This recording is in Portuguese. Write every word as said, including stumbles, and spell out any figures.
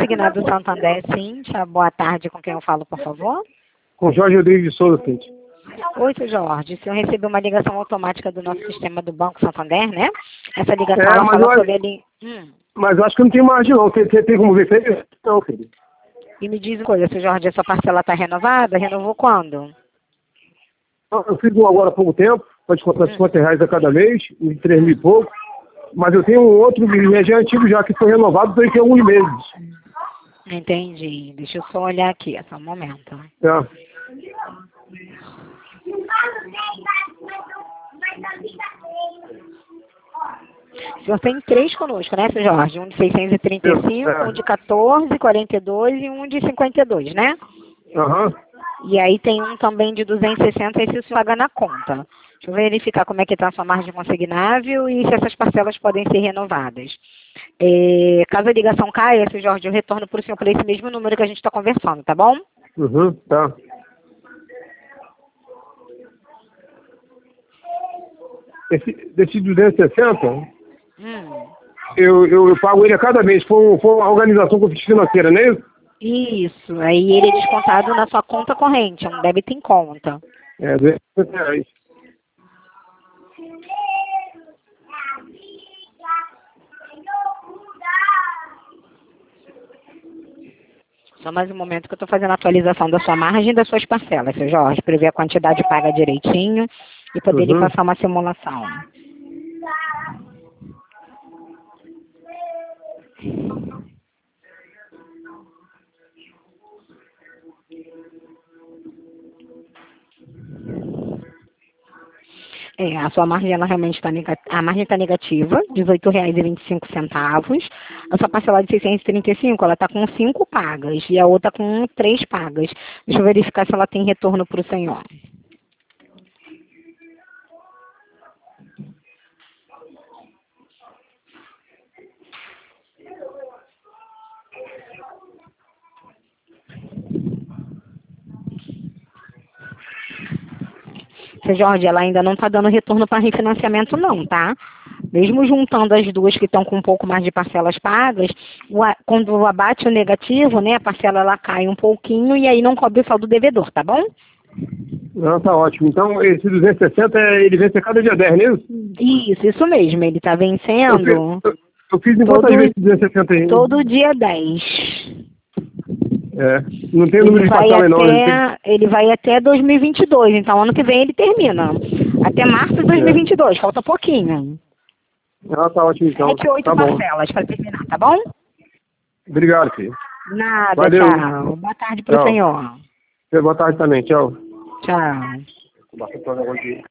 consignado do Santander, sim. Boa tarde, com quem eu falo, por favor? Com Jorge Rodrigues de Souza, Cintia. Oi, seu Jorge. O senhor recebeu uma ligação automática do nosso sistema do Banco Santander, né? Essa ligação, É, ela mas fala eu- sobre ele... Hum. Mas eu acho que não tem margem, não. Você, você tem como ver isso aí? Não, filho. E me diz uma coisa, seu Jorge, essa parcela está renovada? Renovou quando? Eu eu fiz um agora há pouco tempo, para descontar Hum. cinquenta reais a cada mês, de três mil e pouco. Mas eu tenho um outro, que já é antigo já, que foi renovado daqui a alguns meses. Entendi. Deixa eu só olhar aqui, só um momento. É. O senhor tem três conosco, né, seu Jorge? Um de seiscentos e trinta e cinco, É. um de quatorze, quarenta e dois e um de cinquenta e dois, né? Aham. E aí tem um também de duzentos e sessenta, esse o senhor paga na conta. Deixa eu verificar como é que está a sua margem consignável e se essas parcelas podem ser renovadas. É, caso a ligação caia, seu Jorge, eu retorno para o senhor por esse mesmo número que a gente está conversando, tá bom? Uhum, tá. Esse, desse duzentos e sessenta, Hum. eu, eu, eu pago ele a cada mês. Foi, um- foi uma organização que eu fiz financeira, não é isso? Isso, aí ele é descontado na sua conta corrente, é um débito em conta. É, duzentos e sessenta reais. Só mais um momento que eu estou fazendo a atualização da sua margem e das suas parcelas, seu Jorge, para ver a quantidade paga direitinho e poder lhe Uhum. passar uma simulação. É, a sua margem ela realmente está negativa, a margem está negativa, dezoito reais e vinte e cinco centavos. A sua parcela de seiscentos e trinta e cinco, ela está com cinco pagas e a outra com três pagas. Deixa eu verificar se ela tem retorno para o senhor. Seu Jorge, ela ainda não está dando retorno para refinanciamento não, tá? Mesmo juntando as duas que estão com um pouco mais de parcelas pagas, o a- quando abate o negativo, né, a parcela ela cai um pouquinho e aí não cobre o saldo devedor, tá bom? Não, tá ótimo. Então, esse duzentos e sessenta, ele vence a cada dia dez, não é isso? Isso, isso mesmo, ele está Eu fiz, vencendo eu, eu fiz em todo, quantas vezes duzentos e sessenta aí? todo dia dez. É. Não tem Ele número de vai, parcela, não. Ele tem... até, ele vai até dois mil e vinte e dois, então ano que vem ele termina. Até março de dois mil e vinte e dois, falta pouquinho. Ah, tá ótimo, então. Sete, oito Tá bom. parcelas para terminar, tá bom? Obrigado, filho. Nada, Valeu. tchau. Boa tarde pro Tchau. senhor. Boa tarde também. Tchau. Tchau. Basta o negócio aqui.